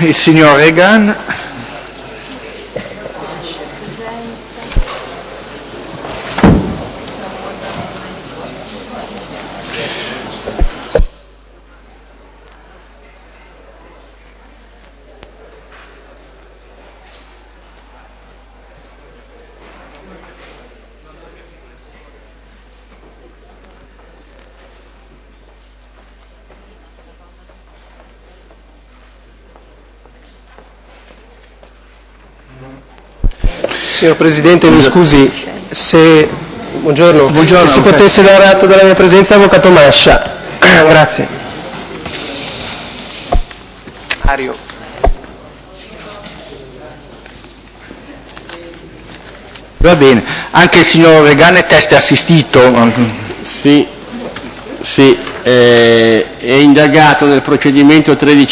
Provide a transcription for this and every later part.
il signor Regan. Signor Presidente, mi scusi, buongiorno. Se si potesse dare atto della mia presenza, Avvocato Mascia. Grazie. Mario. Va bene, anche il signor Regan è teste assistito. Sì, è indagato nel procedimento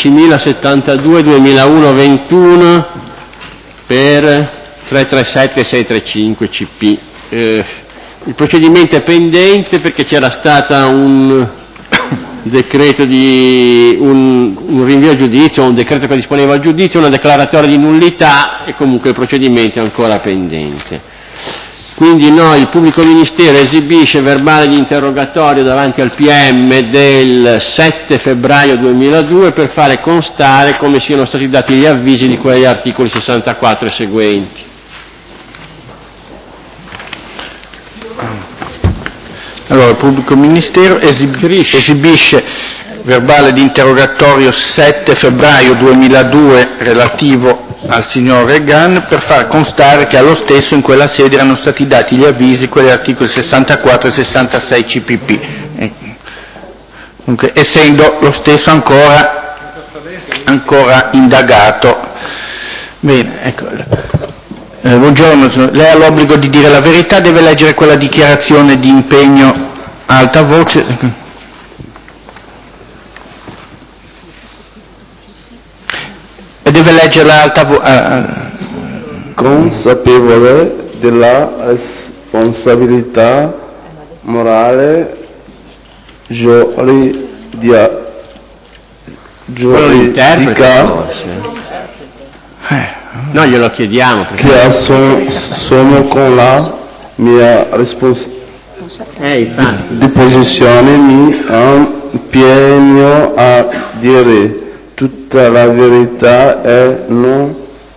13.072-2001-21 per 337-635 CP. Il procedimento è pendente perché c'era stata un decreto di un rinvio a giudizio, un decreto che disponeva al giudizio, una declaratoria di nullità e comunque il procedimento è ancora pendente. Quindi il pubblico ministero esibisce verbale di interrogatorio davanti al PM del 7 febbraio 2002 per fare constare come siano stati dati gli avvisi di quegli articoli 64 e seguenti. Allora, il pubblico ministero esibisce verbale di interrogatorio 7 febbraio 2002 relativo al signor Regan per far constare che allo stesso in quella sede erano stati dati gli avvisi, quelli articoli 64 e 66 CPP. Dunque, essendo lo stesso ancora indagato. Bene, ecco. Buongiorno, lei ha l'obbligo di dire la verità, deve leggere quella dichiarazione di impegno a alta voce. E deve leggerla a alta voce. Consapevole della responsabilità morale giuridica No, glielo chiediamo. Che assumo con la mia disposizione mi impegno a dire tutta la verità e non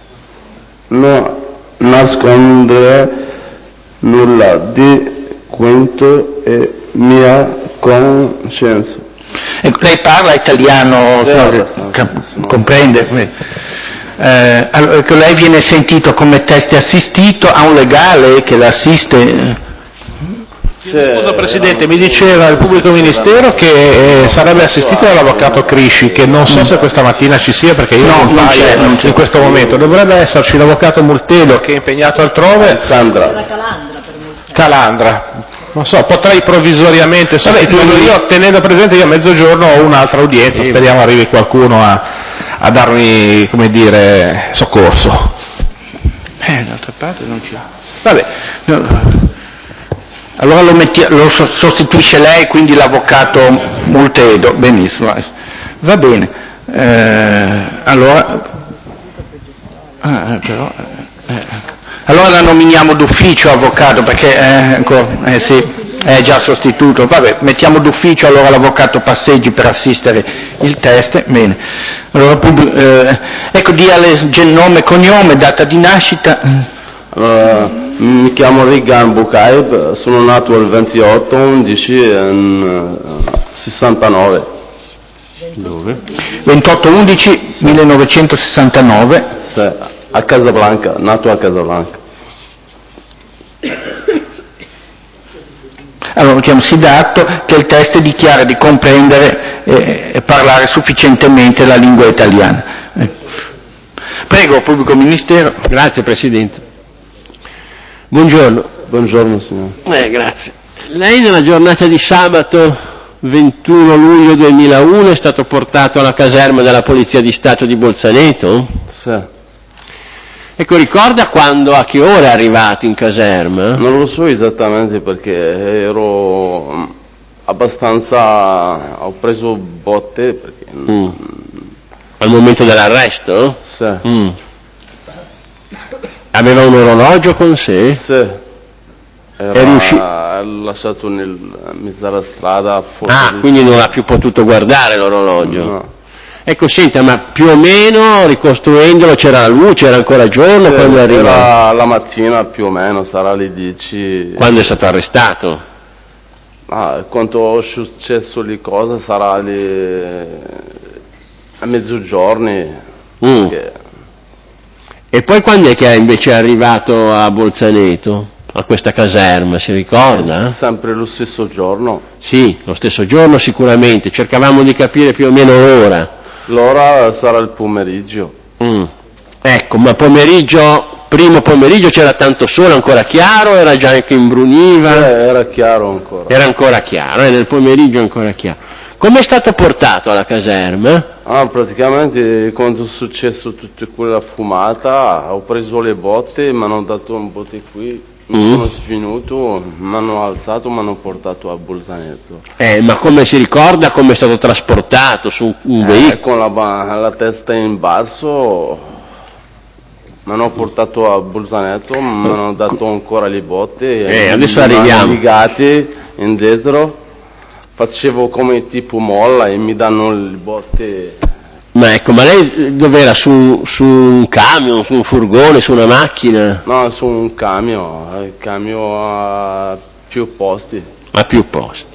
nascondere nulla di quanto è mia coscienza. Lei parla italiano, comprende? Allora, lei viene sentito come teste assistito, ha un legale che l'assiste? Scusa Presidente, mi diceva il pubblico ministero che sarebbe assistito dall'avvocato Crisci, che non so se questa mattina ci sia perché io non c'è in questo momento. Dovrebbe esserci l'avvocato Multedo che è impegnato altrove. Calandra. Non so, potrei provvisoriamente sostituirlo io, tenendo presente io a mezzogiorno ho un'altra udienza, speriamo arrivi qualcuno a darmi, come dire, soccorso. D'altra parte non c'è. Vabbè. Allora lo sostituisce lei, quindi l'avvocato Multedo. Benissimo. Va bene. Allora la nominiamo d'ufficio avvocato perché sì, è già sostituto. Vabbè, mettiamo d'ufficio allora l'avvocato Passeggi per assistere il teste. Bene. Allora, ecco, dia nome, cognome, data di nascita. Mi chiamo Regan Bukaib, sono nato il 28/11/69. Dove? 28/11/1969. Sì, a Casablanca, nato a Casablanca. Allora, si dà atto che il teste dichiara di comprendere e parlare sufficientemente la lingua italiana. Prego, pubblico ministero. Grazie Presidente. Buongiorno. Buongiorno signore. Grazie. Lei nella giornata di sabato 21 luglio 2001 è stato portato alla caserma della Polizia di Stato di Bolzaneto? Sì. Ecco, ricorda a che ora è arrivato in caserma? Non lo so esattamente perché ero abbastanza, ho preso botte perché Al momento dell'arresto? Sì. Aveva un orologio con sé? Sì. Era lasciato nel mezzo alla strada. Quindi non ha più potuto guardare l'orologio? No. Ecco, senta, ma più o meno, ricostruendolo, c'era la luce, era ancora giorno quando arriva? Era la mattina più o meno, sarà alle 10. Quando è stato arrestato? Quando è successo le cose sarà a mezzogiorno. E poi quando è che è invece arrivato a Bolzaneto, a questa caserma, si ricorda? Sempre lo stesso giorno. Sì, lo stesso giorno sicuramente, cercavamo di capire più o meno l'ora. L'ora sarà il pomeriggio. Ecco, ma primo pomeriggio c'era tanto sole, ancora chiaro, era già che imbruniva? Era chiaro ancora. Era ancora chiaro, nel pomeriggio ancora chiaro. Come è stato portato alla caserma? Praticamente quando è successo tutta quella fumata ho preso le botte, mi hanno dato un botte qui, mi sono svenuto, mi hanno alzato, mi hanno portato a Bolzaneto. Ma come si ricorda come è stato trasportato su un veicolo? Con la testa in basso mi hanno portato a Bolzaneto, mi hanno dato ancora le botte, adesso arriviamo. Mi hanno legati indietro. Facevo come tipo molla e mi danno le botte. Ma lei dov'era? Su un camion, su un furgone, su una macchina? No, su un camion a più posti. A più posti.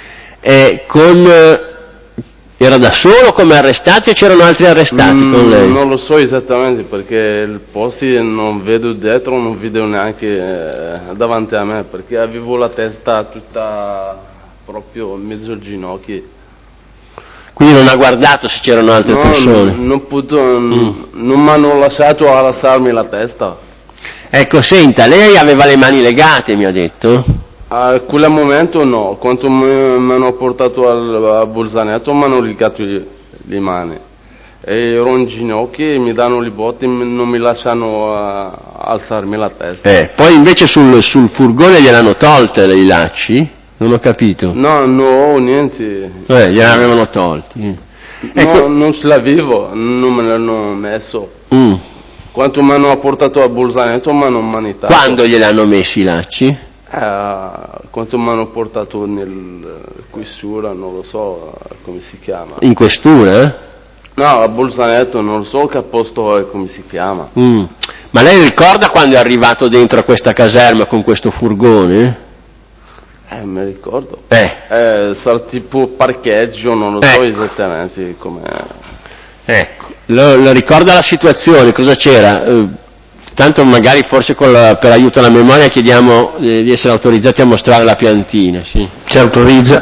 Era da solo come arrestati o c'erano altri arrestati con lei? Non lo so esattamente perché i posti non vedo dietro, non vedo neanche davanti a me perché avevo la testa tutta proprio mezzo ginocchio. Quindi non ha guardato se c'erano altre persone? Non mi hanno lasciato alzarmi la testa. Ecco, senta, lei aveva le mani legate, mi ha detto? A quel momento no, quando mi hanno portato a Bolzaneto mi hanno legato le mani. E ero in ginocchio e mi danno le botte e non mi lasciano alzarmi la testa. Poi invece sul furgone gliel'hanno tolte i lacci? Non ho capito. No, niente. Gliel'avevano tolti. Non ce l'avevo, non me l'hanno messo. Quando mi hanno portato a Bolzaneto mi hanno manitato. Quando gliel'hanno messi i lacci? Quando mi hanno portato nel questura, non lo so come si chiama. In questura? No, a Bolzaneto, non lo so che posto è, come si chiama. Ma lei ricorda quando è arrivato dentro a questa caserma con questo furgone? Mi ricordo. Sarà tipo parcheggio, non lo so esattamente com'è. Ecco, lo ricorda la situazione, cosa c'era? Tanto magari forse per aiuto alla memoria chiediamo di essere autorizzati a mostrare la piantina, sì. Ci autorizza.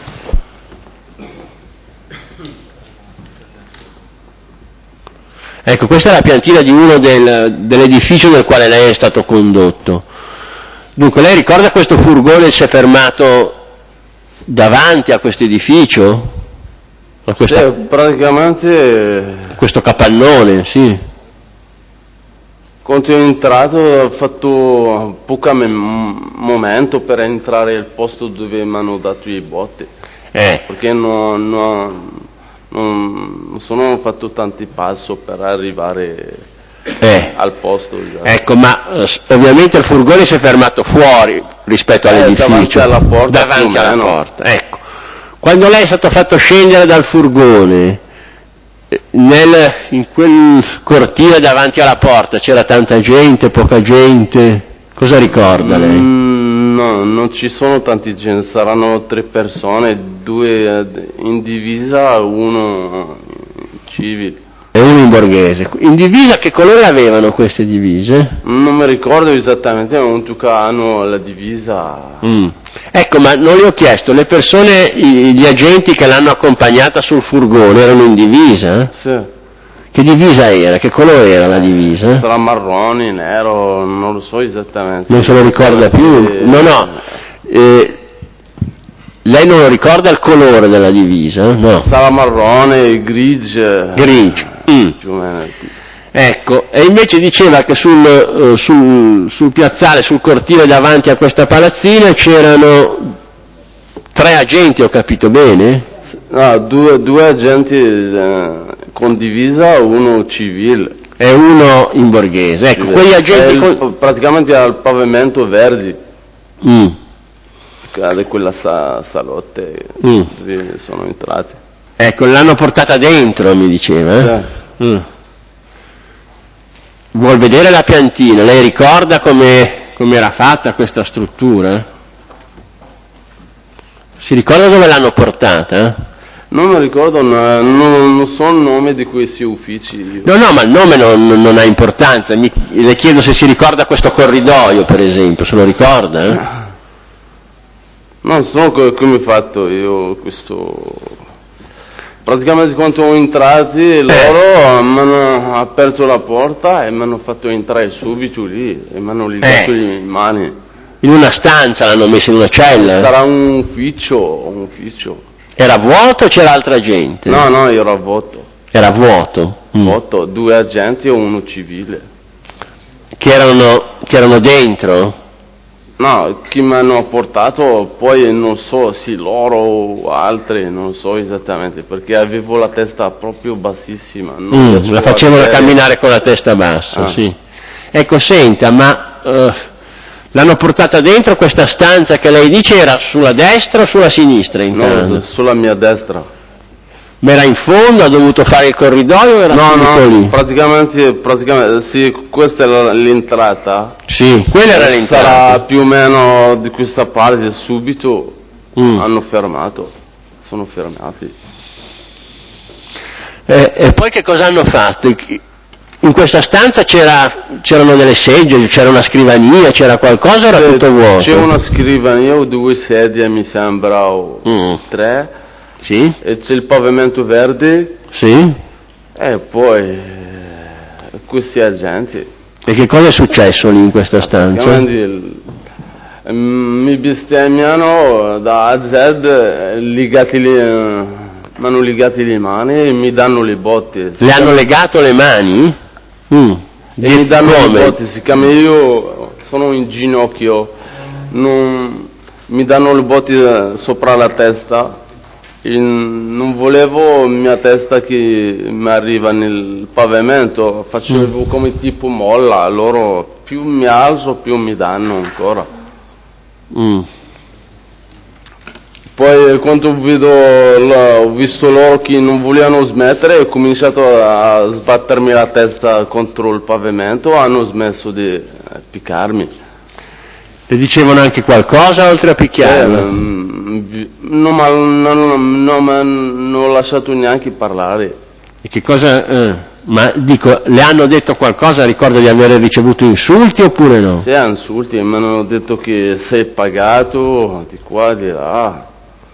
Ecco, questa è la piantina di uno dell'edificio nel quale lei è stato condotto. Dunque, lei ricorda questo furgone si è fermato davanti a questo edificio? Praticamente... Questo capannone, sì. Quando è entrato ho fatto poco momento per entrare al posto dove mi hanno dato i botte. Perché non sono fatto tanti passi per arrivare... al posto già. Ecco, ma ovviamente il furgone si è fermato fuori rispetto all'edificio, davanti alla porta. Ecco, quando lei è stato fatto scendere dal furgone in quel cortile davanti alla porta c'era tanta gente, poca gente, cosa ricorda lei? No, non ci sono tanti gente, saranno 3 persone, 2 in divisa, 1 civile. E uno in borghese. In divisa che colore avevano queste divise? Non mi ricordo esattamente, ma in tutto hanno la divisa. Ecco, ma non le ho chiesto, le persone, gli agenti che l'hanno accompagnata sul furgone erano in divisa? Sì. Che divisa era? Che colore era la divisa? Sarà marrone, nero, non lo so esattamente. Non se lo ricorda più? No. Lei non lo ricorda il colore della divisa? No. Sarà marrone, grigio. Grigio. Più o meno. Ecco, e invece diceva che sul piazzale, sul cortile davanti a questa palazzina c'erano 3 agenti, ho capito bene? No, due agenti con divisa, uno civile. E uno in borghese. Ecco, quegli agenti... praticamente al pavimento verde. Di quella salotte sono entrati. Ecco, l'hanno portata dentro, mi diceva. Vuol vedere la piantina? Lei ricorda come era fatta questa struttura? Si ricorda dove l'hanno portata? Non mi ricordo, non so il nome di questi uffici. No, ma il nome non ha importanza. Le chiedo se si ricorda questo corridoio, per esempio, se lo ricorda? Non so come ho fatto io questo... Praticamente quando sono entrati loro mi hanno aperto la porta e mi hanno fatto entrare subito lì e mi hanno legato le mani. In una stanza l'hanno messo in una cella? Sarà un ufficio. Era vuoto o c'era altra gente? No, era vuoto. Era vuoto? Vuoto, 2 agenti e uno civile. Che erano dentro? No, chi mi hanno portato, poi non so se loro o altri, non so esattamente, perché avevo la testa proprio bassissima. La facevano camminare con la testa bassa, sì. Ecco, senta, ma l'hanno portata dentro questa stanza che lei dice era sulla destra o sulla sinistra? No, sulla mia destra. Ma era in fondo, ha dovuto fare il corridoio o era tutto lì? Praticamente, sì, questa è l'entrata. Sì, quella era l'entrata. Sarà più o meno di questa parte, subito hanno fermato, sono fermati. E poi che cosa hanno fatto? In questa stanza c'erano delle seggiole, c'era una scrivania, c'era qualcosa o era tutto vuoto? C'è una scrivania o 2 sedie, mi sembra, o 3. Sì. E c'è il pavimento verde. Sì. E poi questi agenti. E che cosa è successo lì in questa stanza? Mi bestemmiano da A a Z, mi hanno legati le mani e mi danno le botte. Le hanno legato le mani? E mi danno le botte, siccome io sono in ginocchio, mi danno le botte sopra la testa. Non volevo mia testa che mi arriva nel pavimento, facevo come tipo molla, loro più mi alzo più mi danno ancora. Poi quando ho visto loro che non volevano smettere, ho cominciato a sbattermi la testa contro il pavimento, hanno smesso di piccarmi. Le dicevano anche qualcosa oltre a picchiarmi? Non mi hanno lasciato neanche parlare. E che cosa? Ma dico, le hanno detto qualcosa? Ricordo di aver ricevuto insulti oppure no? Sì, insulti, mi hanno detto che sei pagato di qua di là.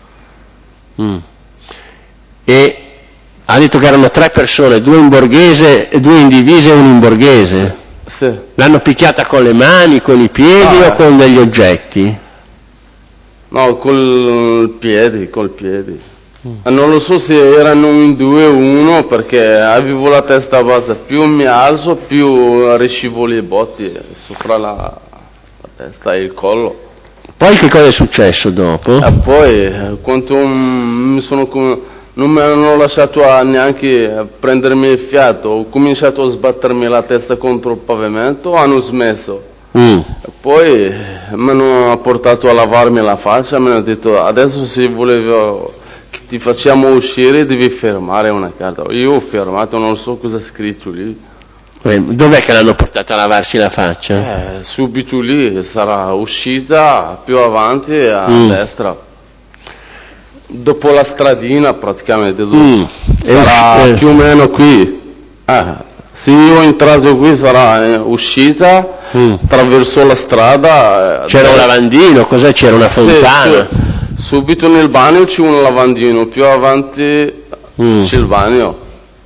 E ha detto che erano 3 persone, 2 in borghese, 2 in divisa e 1 in borghese? Sì. L'hanno picchiata con le mani, con i piedi o con degli oggetti? No, col piede. Non lo so se erano in 2 o 1 perché avevo la testa bassa, più mi alzo più ricevo le botte sopra la testa e il collo. Poi che cosa è successo dopo? E poi quando non mi hanno lasciato neanche prendermi il fiato, ho cominciato a sbattermi la testa contro il pavimento, hanno smesso. E poi mi hanno portato a lavarmi la faccia, mi hanno detto adesso se volevo che ti facciamo uscire devi firmare una carta. Io ho firmato, non so cosa è scritto lì. Dov'è che l'hanno portata a lavarsi la faccia? Subito lì, sarà uscita più avanti a destra. Dopo la stradina praticamente, sarà più o meno qui. Se io ho entrato qui sarà uscita, attraverso la strada. C'era un lavandino, cos'è? C'era una fontana? Sì. Subito nel bagno c'è un lavandino, più avanti c'è il bagno.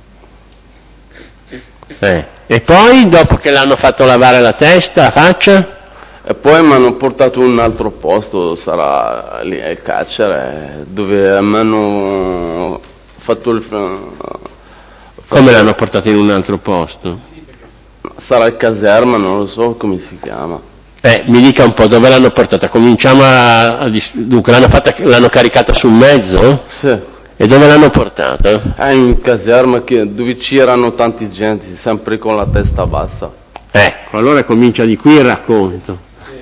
E poi, dopo che l'hanno fatto lavare la testa, la faccia? E poi mi hanno portato in un altro posto, sarà lì al carcere, dove mi hanno fatto il... Come l'hanno portato in un altro posto? Sarà il caserma, non lo so come si chiama. Mi dica un po' dove l'hanno portata, cominciamo dunque l'hanno caricata sul mezzo? Sì. E dove l'hanno portata? In caserma dove c'erano tanti gente, sempre con la testa bassa. Ecco, allora comincia di qui il racconto.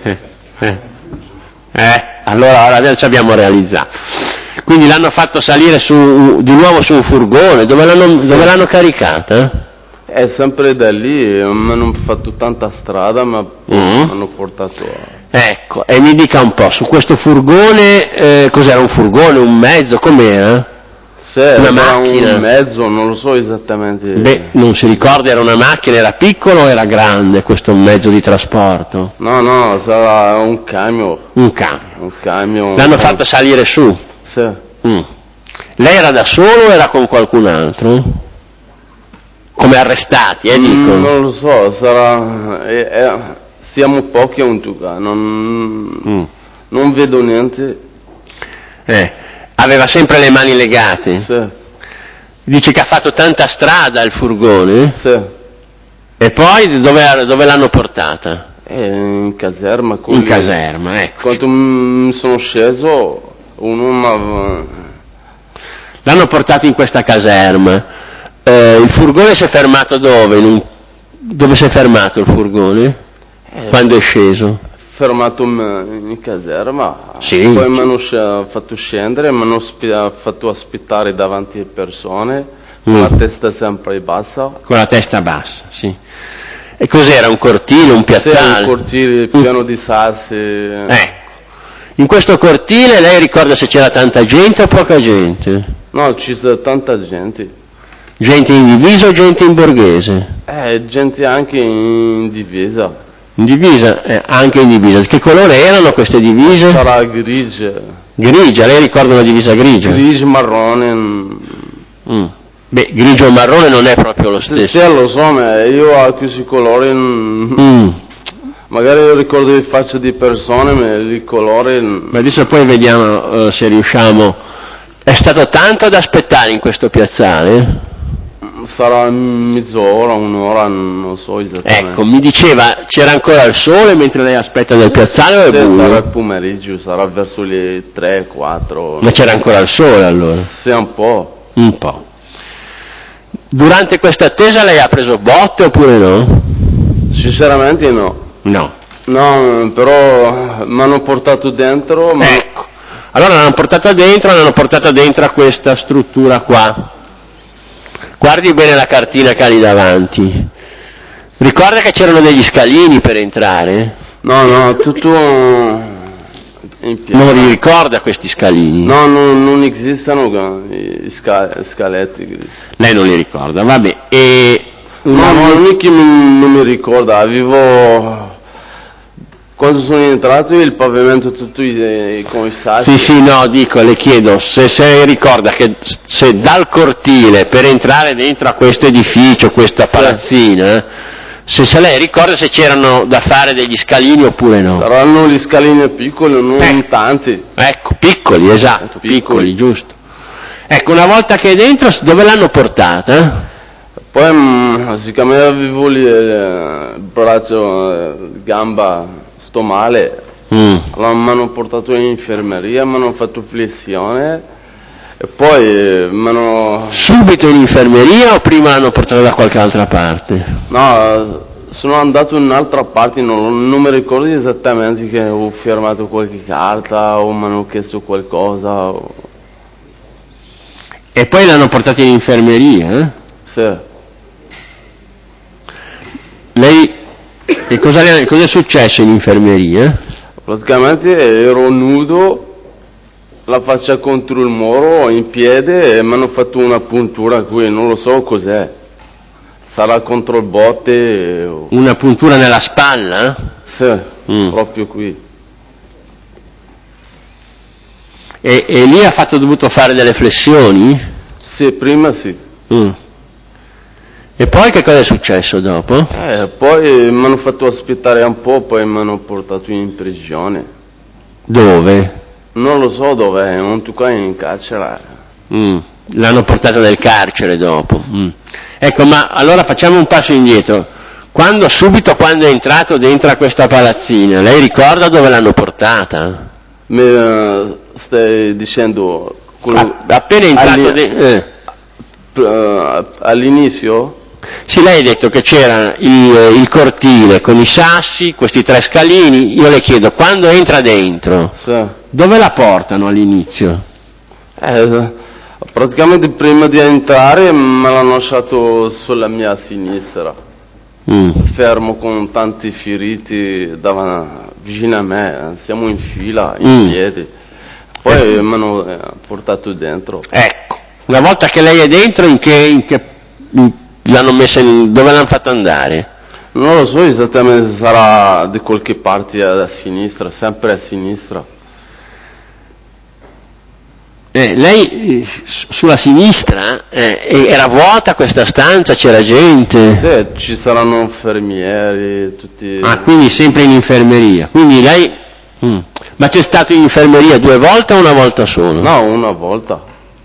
Allora adesso abbiamo realizzato. Quindi l'hanno fatto salire di nuovo su un furgone, dove l'hanno caricata? È sempre da lì, mi hanno fatto tanta strada, ma hanno portato... Ecco, e mi dica un po', su questo furgone, cos'era un furgone, un mezzo, com'era? Una macchina? Un mezzo, non lo so esattamente. Beh, non si ricorda, era una macchina, era piccolo o era grande questo mezzo di trasporto? No, sarà un camion. Un camion. Un camion. L'hanno fatto salire su? Sì. Lei era da solo o era con qualcun altro? Come arrestati, dico? Non lo so, sarà... siamo pochi a un tuca, non vedo niente. Aveva sempre le mani legate? Sì. Dice che ha fatto tanta strada il furgone? Sì. E poi dove l'hanno portata? In caserma. In caserma, ecco. Quando mi sono sceso, l'hanno portato in questa caserma. Il furgone si è fermato dove? Dove si è fermato il furgone? Quando è sceso? Fermato in caserma, sì. Poi mi hanno fatto scendere, mi hanno fatto aspettare davanti alle persone, con la testa sempre bassa. Con la testa bassa, sì. E cos'era, un cortile, un piazzale? Sì, un cortile pieno di sassi. Ecco. In questo cortile lei ricorda se c'era tanta gente o poca gente? No, c'era tanta gente. Gente in divisa o gente in borghese? Gente anche in divisa. In divisa? Anche in divisa. Che colore erano queste divise? Sarà grigia. Grigia, lei ricorda una divisa grigia? Grigio, marrone. Beh, grigio o marrone non è proprio lo stesso. Sì, lo so, ma io a questi colori... Magari ricordo le facce di persone, ma i colori... Ma adesso poi vediamo se riusciamo... È stato tanto da aspettare in questo piazzale? Sarà mezz'ora, un'ora, non so esattamente. Ecco, mi diceva, c'era ancora il sole mentre lei aspetta nel piazzale o è buio? Sarà il pomeriggio, sarà verso le 3, 4. Ma c'era ancora il sole allora? Sì, un po'. Un po'. Durante questa attesa lei ha preso botte oppure no? Sinceramente no. No. No, però mi hanno portato dentro. Ecco, allora l'hanno portata dentro a questa struttura qua. Guardi bene la cartina che ha lì davanti. Ricorda che c'erano degli scalini per entrare? No, tutto in piedi. Non li ricorda questi scalini? No, non esistono i scaletti. Lei non li ricorda, vabbè. Non è che non mi ricorda, quando sono entrato il pavimento tutto con i sassi. Sì, no, dico, le chiedo se ricorda che se dal cortile per entrare dentro a questo edificio, questa palazzina, se lei ricorda se c'erano da fare degli scalini oppure no. Saranno gli scalini piccoli, non tanti. Ecco, piccoli, esatto, piccoli, giusto. Ecco, una volta che è dentro, dove l'hanno portata? Poi, siccome avevo il braccio, gamba, sto male, allora mi hanno portato in infermeria, mi hanno fatto flessione e poi mi hanno... Subito in infermeria o prima l'hanno portato da qualche altra parte? No, sono andato in un'altra parte, non mi ricordo esattamente che ho firmato qualche carta o mi hanno chiesto qualcosa. E poi l'hanno portato in infermeria? Sì. Lei... E cosa è successo in infermeria? Praticamente ero nudo, la faccia contro il muro, in piede, e mi hanno fatto una puntura qui, non lo so cos'è. Sarà contro il botte. Una puntura nella spalla? Sì, proprio qui. E lì ha dovuto fare delle flessioni? Sì, prima sì. E poi che cosa è successo dopo? Poi mi hanno fatto aspettare un po', poi mi hanno portato in prigione. Dove? Non lo so dov'è, non tu in carcere. L'hanno portato nel carcere dopo. Ecco, ma allora facciamo un passo indietro. Subito quando è entrato dentro a questa palazzina, lei ricorda dove l'hanno portata? Stai dicendo Appena entrato all'inizio? Sì, lei ha detto che c'era il cortile con i sassi, questi 3 scalini. Io le chiedo, quando entra dentro, dove la portano all'inizio? Praticamente prima di entrare me l'hanno lasciato sulla mia sinistra, fermo con tanti feriti vicino a me, siamo in fila, in piedi, poi mi hanno portato dentro. Ecco, una volta che lei è dentro, l'hanno messa dove l'hanno fatto andare? Non lo so esattamente se sarà di qualche parte a sinistra, sempre a sinistra. Lei sulla sinistra era vuota questa stanza, c'era gente? Sì, ci saranno infermieri, tutti. Quindi sempre in infermeria. Quindi lei. Ma c'è stato in infermeria 2 volte o una volta solo? No, una volta.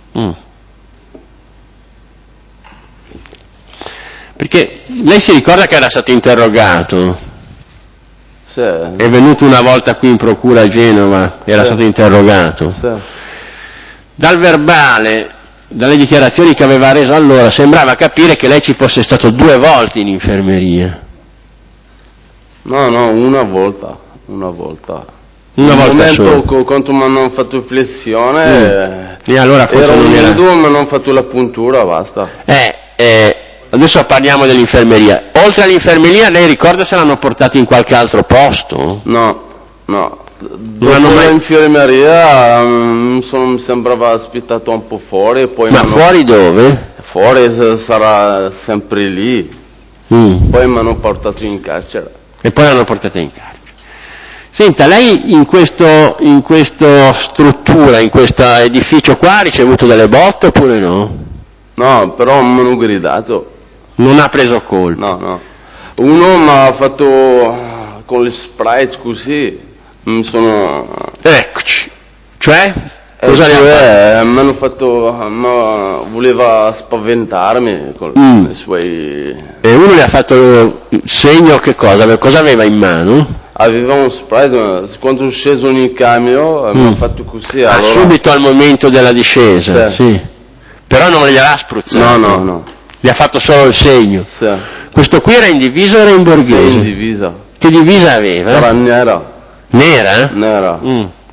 Perché lei si ricorda che era stato interrogato? Sì. È venuto una volta qui in procura a Genova, era stato interrogato. Sì. Dal verbale, dalle dichiarazioni che aveva reso allora, sembrava capire che lei ci fosse stato 2 volte in infermeria. No, una volta. Una volta solo. Quando mi hanno fatto flessione, e allora forse non era. Mi hanno fatto la puntura, basta. Adesso parliamo dell'infermeria. Oltre all'infermeria, lei ricorda se l'hanno portato in qualche altro posto? No. Dopo l'infermeria mi sembrava aspettato un po' fuori. Poi fuori dove? Fuori sarà sempre lì. Poi mi hanno portato in carcere. E poi l'hanno portata in carcere. Senta, lei in questa struttura, in questo edificio qua, ha ricevuto delle botte oppure no? No, però mi hanno gridato. Non ha preso colpo? No. Uno mi ha fatto con le spray così. Mi sono. Eccoci. Cioè? Cosa le ha fatto? Mi hanno fatto. Voleva spaventarmi con i suoi. E uno le ha fatto segno che cosa? Cosa aveva in mano? Aveva un spray, quando è sceso in camion mi ha fatto così. Allora. Subito al momento della discesa? Sì. Però non gliel'ha spruzzato? No. Gli ha fatto solo il segno? Sì. Questo qui era in divisa o era in borghese? Sì, in divisa. Che divisa aveva? Era nera. Nera? Nera.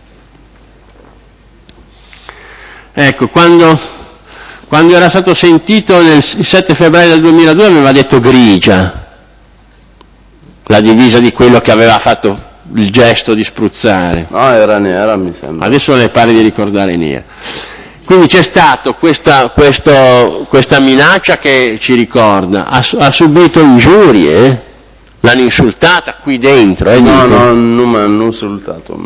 Ecco, quando era stato sentito il 7 febbraio del 2002 aveva detto grigia, la divisa di quello che aveva fatto il gesto di spruzzare. No, era nera mi sembra. Adesso le pare di ricordare nera. Quindi c'è stato questa minaccia che ci ricorda, ha subito ingiurie? L'hanno insultata qui dentro? No, non mi hanno insultato.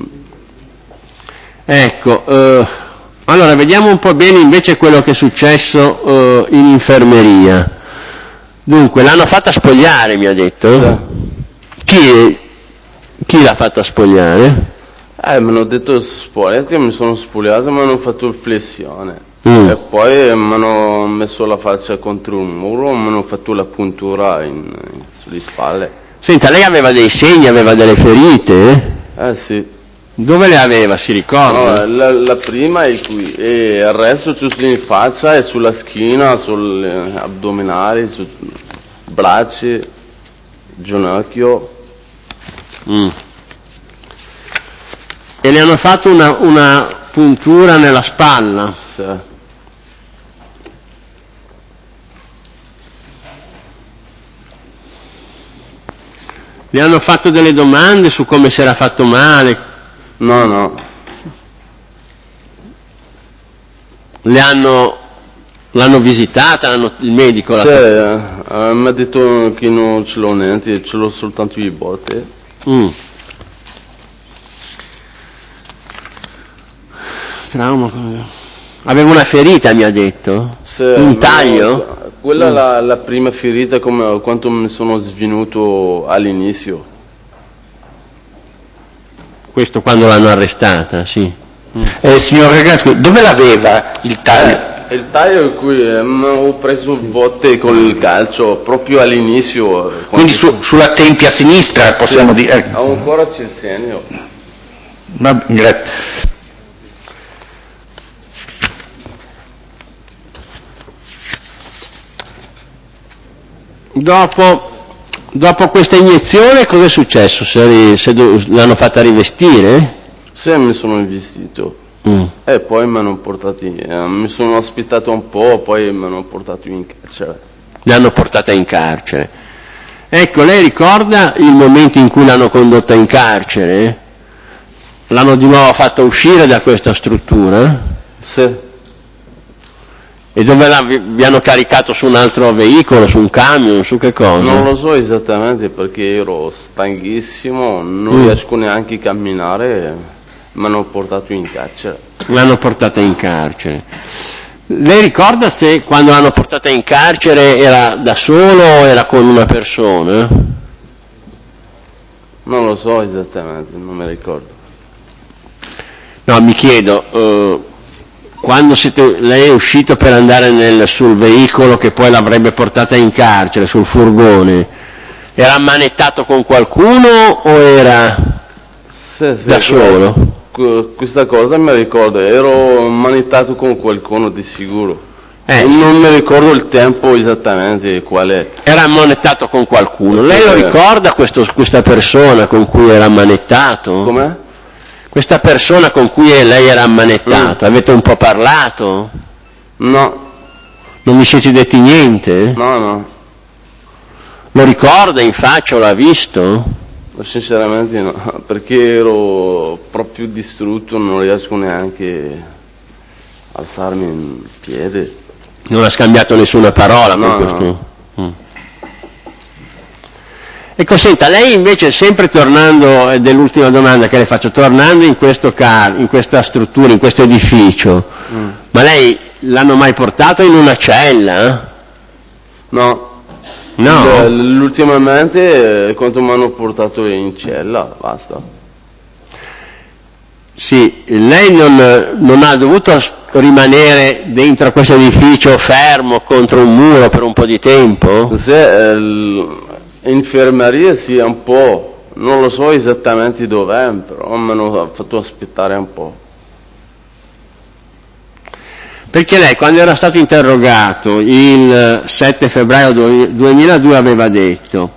Ecco, allora vediamo un po' bene invece quello che è successo in infermeria. Dunque, l'hanno fatta spogliare, mi ha detto? Sì. Chi l'ha fatta spogliare? Mi hanno detto spogliati, mi sono spogliato e mi hanno fatto il flessione. E poi mi hanno messo la faccia contro un muro e mi hanno fatto la puntura sulle spalle. Senta, lei aveva dei segni, aveva delle ferite? Sì. Dove le aveva, si ricorda? No, la prima è qui, e il resto giusto in faccia e sulla schiena, sugli addominali, sui bracci, ginocchio. E le hanno fatto una puntura nella spalla? Sì. Le hanno fatto delle domande su come si era fatto male? No. L'hanno visitata, il medico? Sì, mi ha detto che non ce l'ho niente, ce l'ho soltanto i botte. Trauma. Aveva una ferita, mi ha detto? Sì, un taglio? Quella è la prima ferita, come quanto mi sono svenuto all'inizio. Questo quando l'hanno arrestata, sì. Signor Regan, dove l'aveva il taglio? Il taglio in cui ho preso botte con il calcio proprio all'inizio. Quindi sulla tempia sinistra, possiamo dire? Ancora c'è il segno. Grazie. Dopo questa iniezione cosa è successo? Se l'hanno fatta rivestire? Sì, mi sono investito e poi mi hanno portati, mi sono aspettato un po', poi mi hanno portato in carcere. L'hanno portata in carcere. Ecco, lei ricorda il momento in cui l'hanno condotta in carcere? L'hanno di nuovo fatta uscire da questa struttura? Sì. E dove vi hanno caricato su un altro veicolo, su un camion, su che cosa? Non lo so esattamente perché ero stanchissimo, non riesco neanche a camminare, mi hanno portato in carcere. L'hanno portata in carcere. Lei ricorda se quando l'hanno portata in carcere era da solo o era con una persona? Non lo so esattamente, non mi ricordo. No, mi chiedo, quando lei è uscito per andare sul veicolo che poi l'avrebbe portata in carcere, sul furgone, era ammanettato con qualcuno o era da solo? Questa cosa mi ricordo, ero ammanettato con qualcuno di sicuro. Non mi ricordo il tempo esattamente qual è. Era ammanettato con qualcuno. Lei lo ricorda questa persona con cui era ammanettato? Com'è? Questa persona con cui lei era ammanettato, avete un po' parlato? No. Non vi siete detti niente? No. Lo ricorda in faccia o l'ha visto? Sinceramente no, perché ero proprio distrutto, non riesco neanche a alzarmi in piedi. Non ha scambiato nessuna parola con questo? No. Ecco, senta, lei invece, sempre tornando, ed è l'ultima domanda che le faccio, tornando in questa struttura, in questo edificio, ma lei l'hanno mai portato in una cella? No. Ultimamente quando mi hanno portato in cella, basta. Sì, lei non ha dovuto rimanere dentro questo edificio fermo contro un muro per un po' di tempo? Sì, infermeria sì, un po', non lo so esattamente dov'è, però mi hanno fatto aspettare un po'. Perché lei, quando era stato interrogato il 7 febbraio 2002, aveva detto,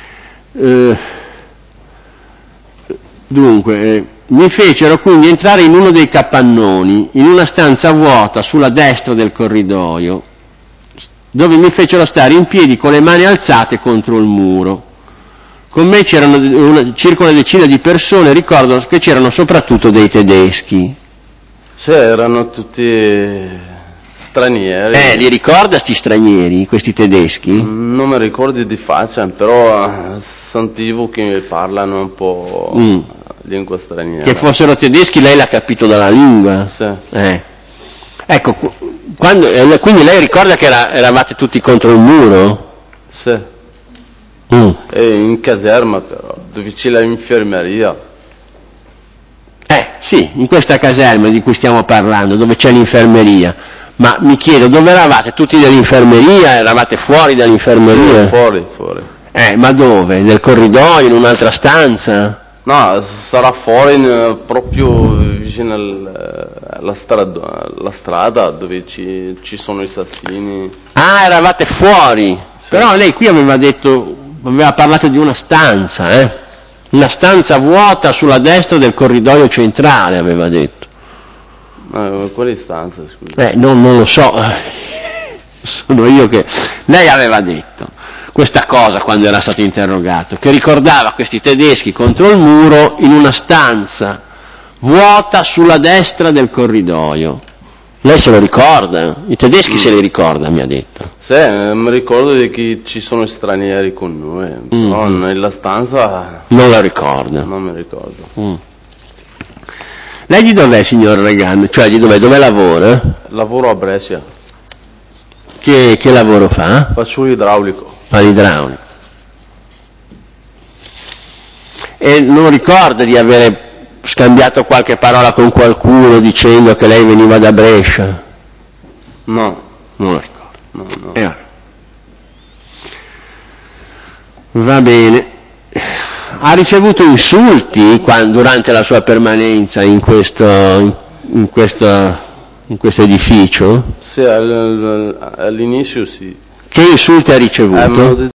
mi fecero quindi entrare in uno dei capannoni, in una stanza vuota sulla destra del corridoio, dove mi fecero stare in piedi con le mani alzate contro il muro. Con me c'erano circa una decina di persone, ricordo che c'erano soprattutto dei tedeschi. Sì, erano tutti stranieri. Li ricorda sti stranieri, questi tedeschi? Non mi ricordo di faccia, però sentivo che parlano un po' lingua straniera. Che fossero tedeschi lei l'ha capito dalla lingua? Sì. Ecco, quindi lei ricorda che eravate tutti contro il muro? Sì. In caserma però, dove c'è l'infermeria. Sì, in questa caserma di cui stiamo parlando, dove c'è l'infermeria. Ma mi chiedo, dove eravate? Tutti dall'infermeria? Eravate fuori dall'infermeria? Sì, fuori. Ma dove? Nel corridoio, in un'altra stanza? No, sarà fuori, proprio vicino alla strada dove ci sono i sassolini. Eravate fuori? Sì. Però lei qui aveva parlato di una stanza, Una stanza vuota sulla destra del corridoio centrale, aveva detto. Quale stanza, scusa? Non lo so, sono io che... Lei aveva detto questa cosa quando era stato interrogato, che ricordava questi tedeschi contro il muro in una stanza vuota sulla destra del corridoio. Lei se lo ricorda? I tedeschi se li ricorda, mi ha detto. Sì, mi ricordo che ci sono stranieri con noi, però nella stanza... Non la ricorda? Non mi ricordo. Lei di dov'è, signor Regan? Cioè di dove lavora? Lavoro a Brescia. Che lavoro fa? Faccio l'idraulico. Fa l'idraulico. E non ricorda di avere scambiato qualche parola con qualcuno dicendo che lei veniva da Brescia? No. Non lo ricordo. No. Va bene. Ha ricevuto insulti durante la sua permanenza in questo edificio? Sì, all'inizio sì. Che insulti ha ricevuto?